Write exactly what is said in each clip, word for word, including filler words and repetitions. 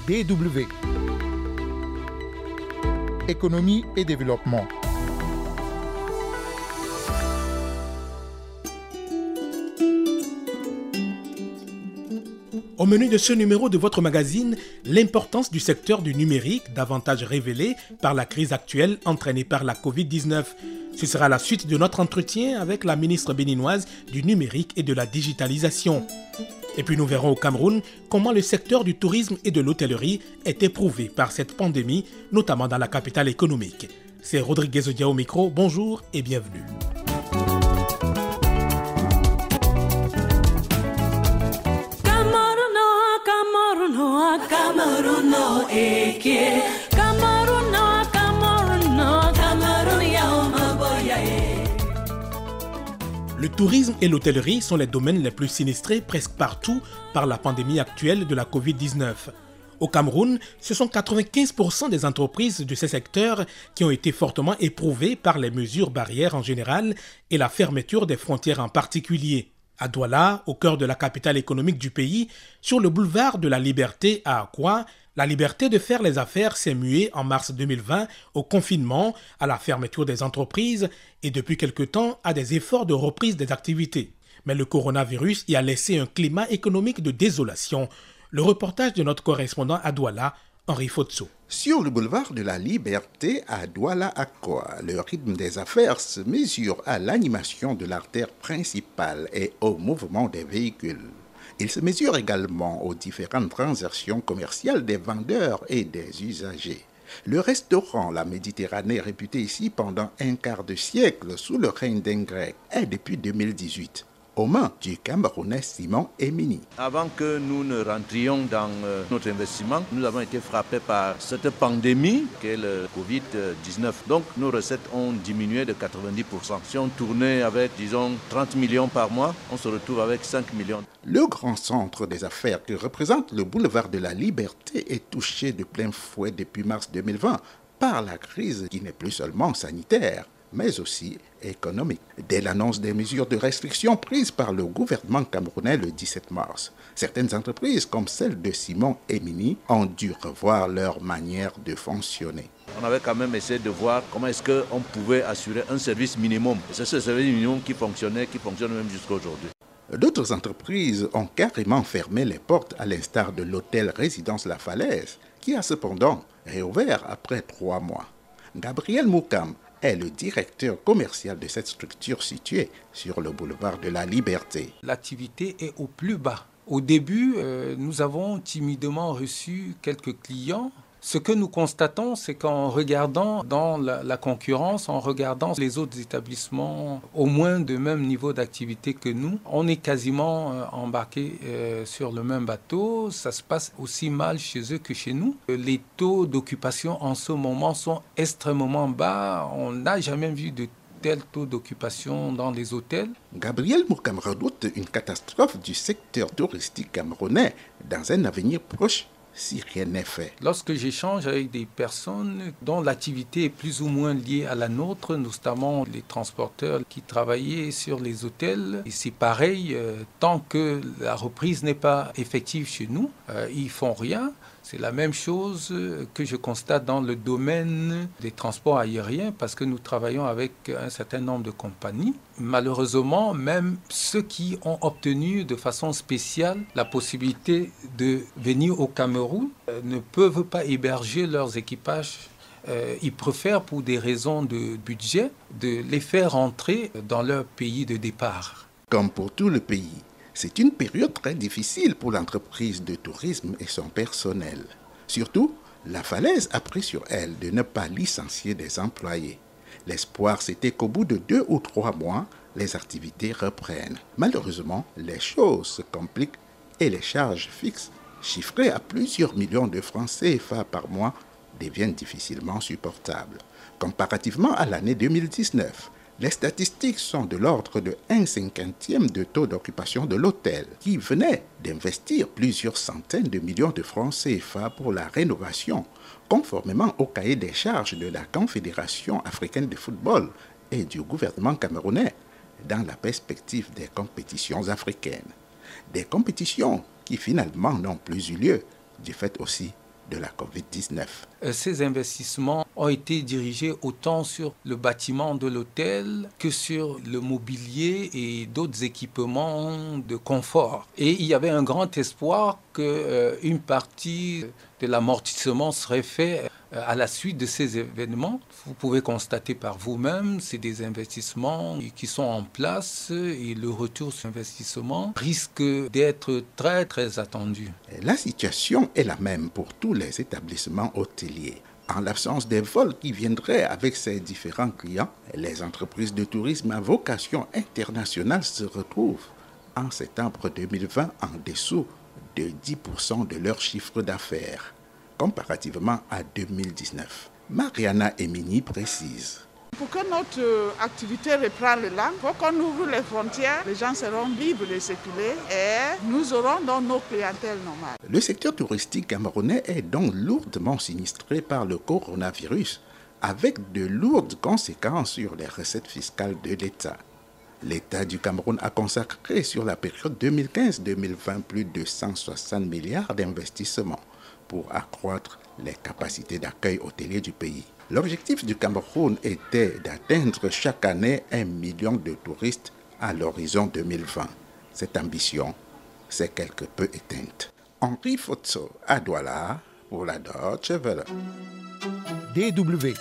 D W. Économie et développement. Au menu de ce numéro de votre magazine, l'importance du secteur du numérique, davantage révélée par la crise actuelle entraînée par la covid dix-neuf. Ce sera la suite de notre entretien avec la ministre béninoise du numérique et de la digitalisation. Et puis nous verrons au Cameroun comment le secteur du tourisme et de l'hôtellerie est éprouvé par cette pandémie, notamment dans la capitale économique. C'est Rodriguez Odia au micro, bonjour et bienvenue. Le tourisme et l'hôtellerie sont les domaines les plus sinistrés presque partout par la pandémie actuelle de la covid dix-neuf. Au Cameroun, ce sont quatre-vingt-quinze pour cent des entreprises de ces secteurs qui ont été fortement éprouvées par les mesures barrières en général et la fermeture des frontières en particulier. À Douala, au cœur de la capitale économique du pays, sur le boulevard de la Liberté à Akwa, la liberté de faire les affaires s'est muée en mars deux mille vingt au confinement, à la fermeture des entreprises et depuis quelque temps à des efforts de reprise des activités. Mais le coronavirus y a laissé un climat économique de désolation. Le reportage de notre correspondant à Douala, Henri Fotso. Sur le boulevard de la Liberté à Douala-Akwa, le rythme des affaires se mesure à l'animation de l'artère principale et au mouvement des véhicules. Il se mesure également aux différentes transactions commerciales des vendeurs et des usagers. Le restaurant La Méditerranée, réputé ici pendant un quart de siècle sous le règne d'un Grec, est depuis deux mille dix-huit aux mains du Camerounais Simon Emini. Avant que nous ne rentrions dans euh, notre investissement, nous avons été frappés par cette pandémie qu'est le covid dix-neuf. Donc nos recettes ont diminué de quatre-vingt-dix pour cent. Si on tournait avec, disons, trente millions par mois, on se retrouve avec cinq millions. Le grand centre des affaires que représente le boulevard de la Liberté est touché de plein fouet depuis mars deux mille vingt par la crise qui n'est plus seulement sanitaire, mais aussi économique. Dès l'annonce des mesures de restriction prises par le gouvernement camerounais le dix-sept mars, certaines entreprises, comme celle de Simon Emini, ont dû revoir leur manière de fonctionner. On avait quand même essayé de voir comment est-ce qu'on pouvait assurer un service minimum. Et c'est ce service minimum qui fonctionnait, qui fonctionne même jusqu'à aujourd'hui. D'autres entreprises ont carrément fermé les portes, à l'instar de l'hôtel Résidence La Falaise, qui a cependant réouvert après trois mois. Gabriel Moukam est le directeur commercial de cette structure située sur le boulevard de la Liberté. L'activité est au plus bas. Au début, euh, nous avons timidement reçu quelques clients. Ce que nous constatons, c'est qu'en regardant dans la, la concurrence, en regardant les autres établissements au moins de même niveau d'activité que nous, on est quasiment euh, embarqué euh, sur le même bateau. Ça se passe aussi mal chez eux que chez nous. Les taux d'occupation en ce moment sont extrêmement bas. On n'a jamais vu de tel taux d'occupation dans les hôtels. Gabriel Moukam redoute une catastrophe du secteur touristique camerounais dans un avenir proche, si rien n'est fait. Lorsque j'échange avec des personnes dont l'activité est plus ou moins liée à la nôtre, notamment les transporteurs qui travaillaient sur les hôtels, et c'est pareil, euh, tant que la reprise n'est pas effective chez nous, euh, ils font rien. C'est la même chose que je constate dans le domaine des transports aériens parce que nous travaillons avec un certain nombre de compagnies. Malheureusement, même ceux qui ont obtenu de façon spéciale la possibilité de venir au Cameroun euh, ne peuvent pas héberger leurs équipages. Euh, ils préfèrent, pour des raisons de budget, de les faire rentrer dans leur pays de départ. Comme pour tout le pays, c'est une période très difficile pour l'entreprise de tourisme et son personnel. Surtout, La Falaise a pris sur elle de ne pas licencier des employés. L'espoir, c'était qu'au bout de deux ou trois mois, les activités reprennent. Malheureusement, les choses se compliquent et les charges fixes, chiffrées à plusieurs millions de francs C F A par mois, deviennent difficilement supportables. Comparativement à l'année deux mille dix-neuf, les statistiques sont de l'ordre de un cinquantième de taux d'occupation de l'hôtel, qui venait d'investir plusieurs centaines de millions de francs C F A pour la rénovation, conformément au cahier des charges de la Confédération africaine de football et du gouvernement camerounais, dans la perspective des compétitions africaines. Des compétitions qui finalement n'ont plus eu lieu, du fait aussi de la covid dix-neuf. Ces investissements ont été dirigés autant sur le bâtiment de l'hôtel que sur le mobilier et d'autres équipements de confort. Et il y avait un grand espoir qu'une euh, partie de l'amortissement serait fait à la suite de ces événements. Vous pouvez constater par vous-même, c'est des investissements qui sont en place et le retour sur investissement risque d'être très très attendu. La situation est la même pour tous les établissements hôteliers. En l'absence des vols qui viendraient avec ces différents clients, les entreprises de tourisme à vocation internationale se retrouvent en septembre deux mille vingt en dessous de dix pour cent de leur chiffre d'affaires, comparativement à deux mille dix-neuf. Mariana Emini précise. Pour que notre activité reprenne le lang, il faut qu'on ouvre les frontières, les gens seront libres de circuler et nous aurons donc nos clientèles normales. Le secteur touristique camerounais est donc lourdement sinistré par le coronavirus, avec de lourdes conséquences sur les recettes fiscales de l'État. L'État du Cameroun a consacré sur la période deux mille quinze deux mille vingt plus de cent soixante milliards d'investissements pour accroître les capacités d'accueil hôtelier du pays. L'objectif du Cameroun était d'atteindre chaque année un million de touristes à l'horizon deux mille vingt. Cette ambition s'est quelque peu éteinte. Henri Fotso à Douala pour la Deutsche Welle. D W.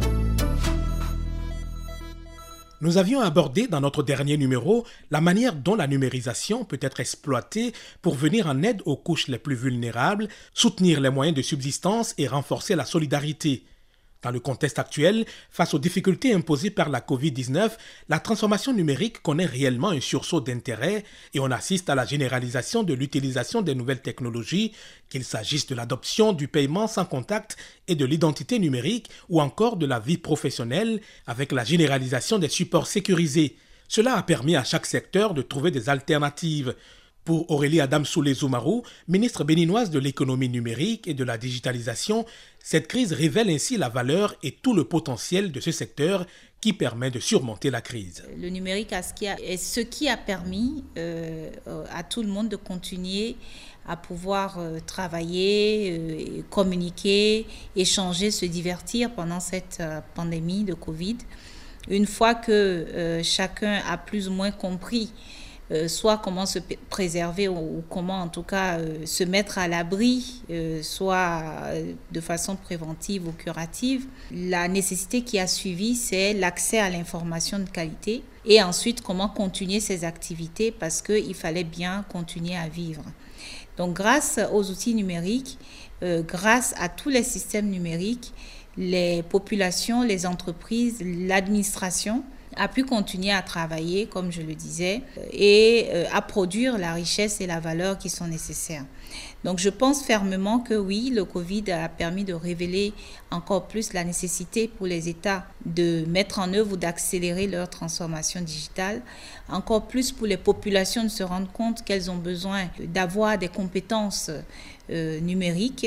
Nous avions abordé dans notre dernier numéro la manière dont la numérisation peut être exploitée pour venir en aide aux couches les plus vulnérables, soutenir les moyens de subsistance et renforcer la solidarité. Dans le contexte actuel, face aux difficultés imposées par la covid dix-neuf, la transformation numérique connaît réellement un sursaut d'intérêt et on assiste à la généralisation de l'utilisation des nouvelles technologies, qu'il s'agisse de l'adoption du paiement sans contact et de l'identité numérique ou encore de la vie professionnelle avec la généralisation des supports sécurisés. Cela a permis à chaque secteur de trouver des alternatives. Pour Aurélie Adamsoulé-Zoumarou, ministre béninoise de l'économie numérique et de la digitalisation, cette crise révèle ainsi la valeur et tout le potentiel de ce secteur qui permet de surmonter la crise. Le numérique est ce qui a permis euh, à tout le monde de continuer à pouvoir euh, travailler, euh, communiquer, échanger, se divertir pendant cette euh, pandémie de Covid. Une fois que euh, chacun a plus ou moins compris Euh, soit comment se préserver ou, ou comment en tout cas euh, se mettre à l'abri, euh, soit euh, de façon préventive ou curative. La nécessité qui a suivi, c'est l'accès à l'information de qualité et ensuite comment continuer ces activités parce qu'il fallait bien continuer à vivre. Donc grâce aux outils numériques, euh, grâce à tous les systèmes numériques, les populations, les entreprises, l'administration a pu continuer à travailler, comme je le disais, et euh, à produire la richesse et la valeur qui sont nécessaires. Donc je pense fermement que oui, le Covid a permis de révéler encore plus la nécessité pour les États de mettre en œuvre ou d'accélérer leur transformation digitale, encore plus pour les populations de se rendre compte qu'elles ont besoin d'avoir des compétences euh, numériques,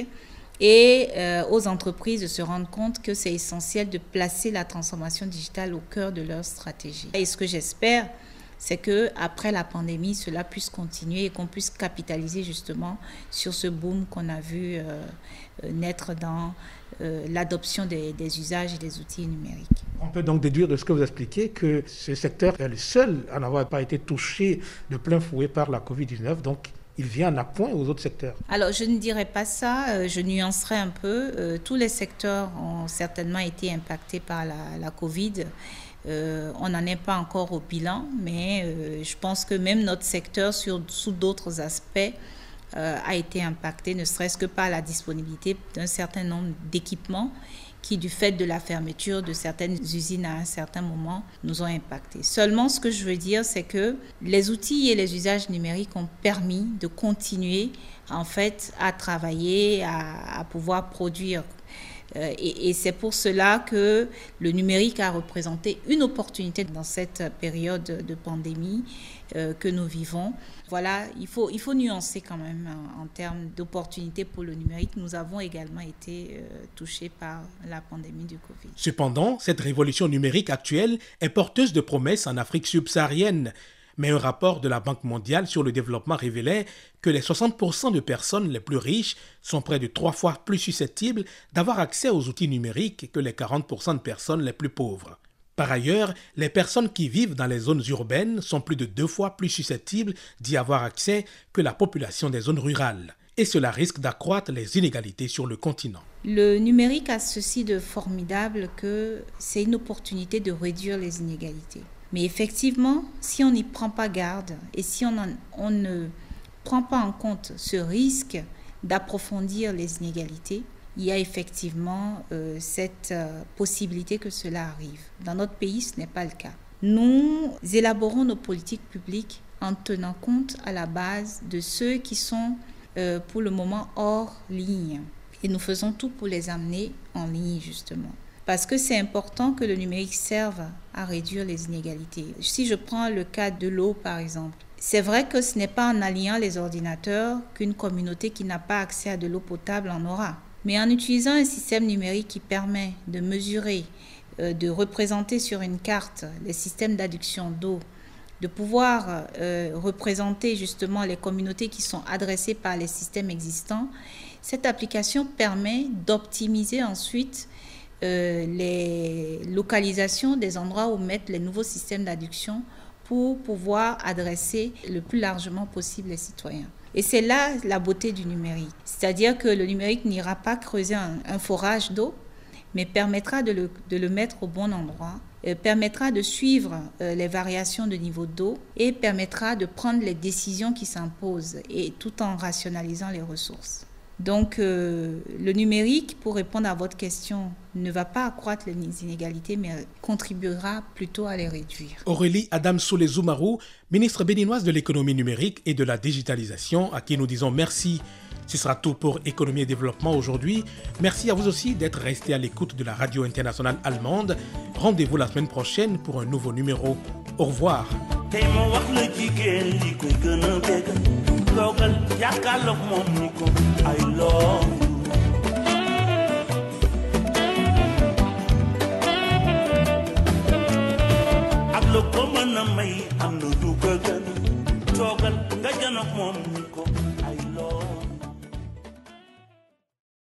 et euh, aux entreprises de se rendre compte que c'est essentiel de placer la transformation digitale au cœur de leur stratégie. Et ce que j'espère, c'est qu'après la pandémie, cela puisse continuer et qu'on puisse capitaliser justement sur ce boom qu'on a vu euh, naître dans euh, l'adoption des, des usages et des outils numériques. On peut donc déduire de ce que vous expliquez que ce secteur est le seul à n'avoir pas été touché de plein fouet par la covid dix-neuf, donc il vient en appoint aux autres secteurs. Alors, je ne dirais pas ça, euh, je nuancerai un peu. Euh, tous les secteurs ont certainement été impactés par la, la Covid. Euh, on n'en est pas encore au bilan, mais euh, je pense que même notre secteur, sur, sous d'autres aspects, euh, a été impacté, ne serait-ce que par la disponibilité d'un certain nombre d'équipements qui, du fait de la fermeture de certaines usines à un certain moment, nous ont impactés. Seulement, ce que je veux dire, c'est que les outils et les usages numériques ont permis de continuer, en fait, à travailler, à, à pouvoir produire. Euh, et, et c'est pour cela que le numérique a représenté une opportunité dans cette période de pandémie euh, que nous vivons. Voilà, il faut, il faut nuancer quand même en, en termes d'opportunités pour le numérique. Nous avons également été euh, touchés par la pandémie du Covid. Cependant, cette révolution numérique actuelle est porteuse de promesses en Afrique subsaharienne. Mais un rapport de la Banque mondiale sur le développement révélait que les soixante pour cent de personnes les plus riches sont près de trois fois plus susceptibles d'avoir accès aux outils numériques que les quarante pour cent de personnes les plus pauvres. Par ailleurs, les personnes qui vivent dans les zones urbaines sont plus de deux fois plus susceptibles d'y avoir accès que la population des zones rurales. Et cela risque d'accroître les inégalités sur le continent. Le numérique a ceci de formidable que c'est une opportunité de réduire les inégalités. Mais effectivement, si on n'y prend pas garde et si on, en, on ne prend pas en compte ce risque d'approfondir les inégalités, il y a effectivement euh, cette euh, possibilité que cela arrive. Dans notre pays, ce n'est pas le cas. Nous élaborons nos politiques publiques en tenant compte à la base de ceux qui sont euh, pour le moment hors ligne. Et nous faisons tout pour les amener en ligne, justement. Parce que c'est important que le numérique serve à réduire les inégalités. Si je prends le cas de l'eau, par exemple, c'est vrai que ce n'est pas en alliant les ordinateurs qu'une communauté qui n'a pas accès à de l'eau potable en aura. Mais en utilisant un système numérique qui permet de mesurer, euh, de représenter sur une carte les systèmes d'adduction d'eau, de pouvoir euh, représenter justement les communautés qui sont adressées par les systèmes existants, cette application permet d'optimiser ensuite euh, les localisations des endroits où mettre les nouveaux systèmes d'adduction pour pouvoir adresser le plus largement possible les citoyens. Et c'est là la beauté du numérique. C'est-à-dire que le numérique n'ira pas creuser un, un forage d'eau, mais permettra de le, de le mettre au bon endroit, euh, permettra de suivre euh, les variations de niveau d'eau et permettra de prendre les décisions qui s'imposent, et tout en rationalisant les ressources. Donc, euh, le numérique, pour répondre à votre question, ne va pas accroître les inégalités, mais contribuera plutôt à les réduire. Aurélie Adamsole-Zoumarou, ministre béninoise de l'économie numérique et de la digitalisation, à qui nous disons merci. Ce sera tout pour Économie et Développement aujourd'hui. Merci à vous aussi d'être restés à l'écoute de la radio internationale allemande. Rendez-vous la semaine prochaine pour un nouveau numéro. Au revoir. I love you. Ab lo ko mën a may am na du ko gën toogal nga janook moom ni ko